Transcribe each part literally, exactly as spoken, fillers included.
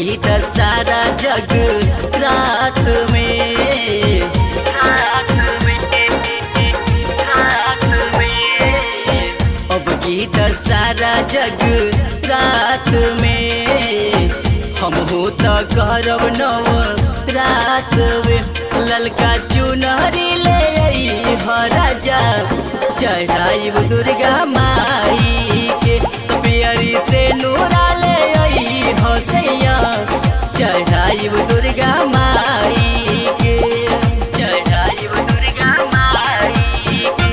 गीत सारा जग रात में, रात में, रात में। अब गीत सारा जग रात में, हम हो तो करब नव रात में। ललका चुनरी ले हो राजा, चढ़ाइब दुर्गा माई के। पियरी से नूरा ले हो सैया, चढ़ाइब दुर्गा माई के, चढ़ाइब दुर्गा माई के।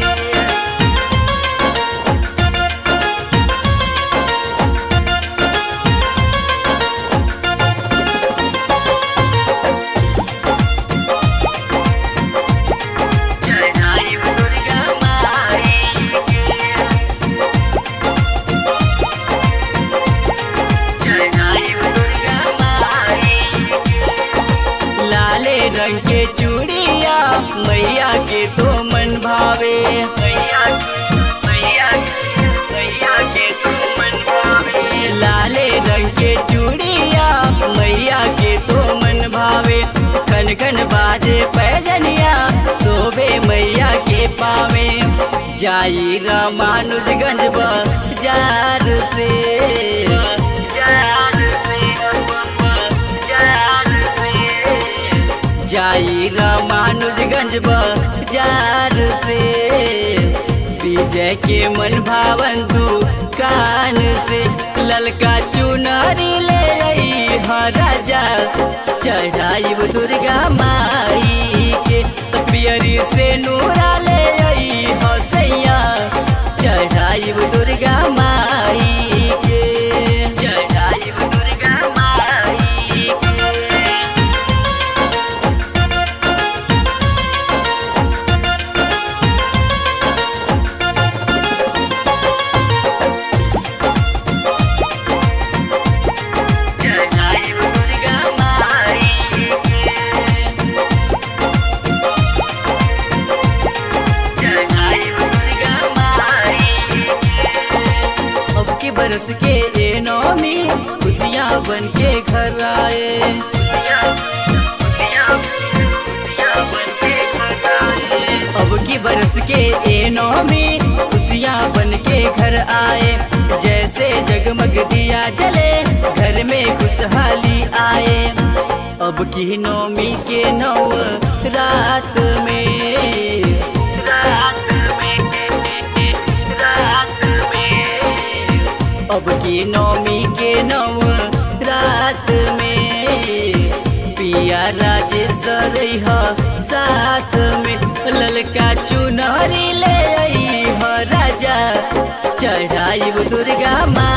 रंग के चूड़िया मैया के तो मन भावे, मैया मैया मैया के तो मन भावे। लाले रंग के चूड़िया मैया के तो मन भावे। खन खन बाजे पैजनिया शोभे मैया के पावे। जाई रामानुजगंज बाजार से, जाई रामानुजगंज बाजार से। विजय के मन भावन दुकान से, ललका चुनरी ले आई हो राजा, चढ़ाइब दुर्गा माई के। पियरी से नूरा ले आई हो सैया, चढ़ाइब दुर्गा माई के, चढ़ाइब दुर्गा माई के। बरस के ए नौमी खुशियाँ बन के घर आए, खुशियाँ खुशियाँ खुशियाँ बन के घर आए। अब की बरस के ए नौमी खुशियाँ बन के घर आए। जैसे जगमग दिया जले घर में खुशहाली आए। अब की नौमी के नौ रात में, रात अब की नौमी के नौ रात में। पिया राजेश्वर हो साथ में, ललका चुनरी ले आई हो राजा, चढ़ाइब दुर्गा माई।